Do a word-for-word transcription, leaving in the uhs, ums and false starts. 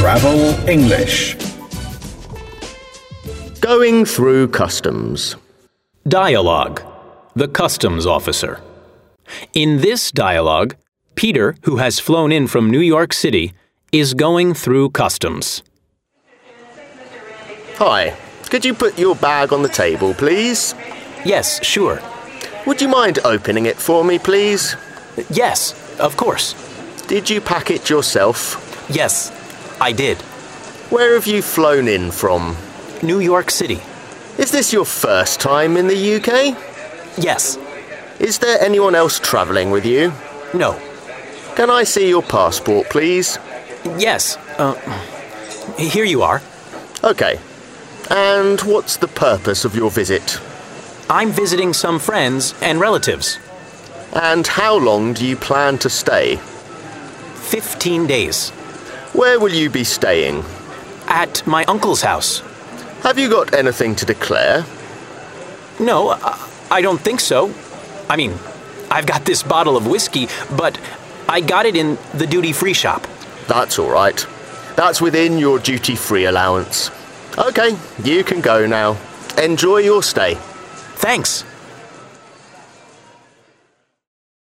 Travel English. Going through customs. Dialogue. The customs officer. In this dialogue, Peter, who has flown in from New York City, is going through customs. Hi, could you put your bag on the table, please? Yes, sure. Would you mind opening it for me, please? Yes, of course. Did you pack it yourself? Yes, I did. Where have you flown in from? New York City. Is this your first time in the U K? Yes. Is there anyone else travelling with you? No. Can I see your passport, please? Yes. Uh, here you are. Okay. And what's the purpose of your visit? I'm visiting some friends and relatives. And how long do you plan to stay? Fifteen days. Where will you be staying? At my uncle's house. Have you got anything to declare? No, I, I don't think so. I mean, I've got this bottle of whiskey, but I got it in the duty-free shop. That's all right. That's within your duty-free allowance. Okay, you can go now. Enjoy your stay. Thanks.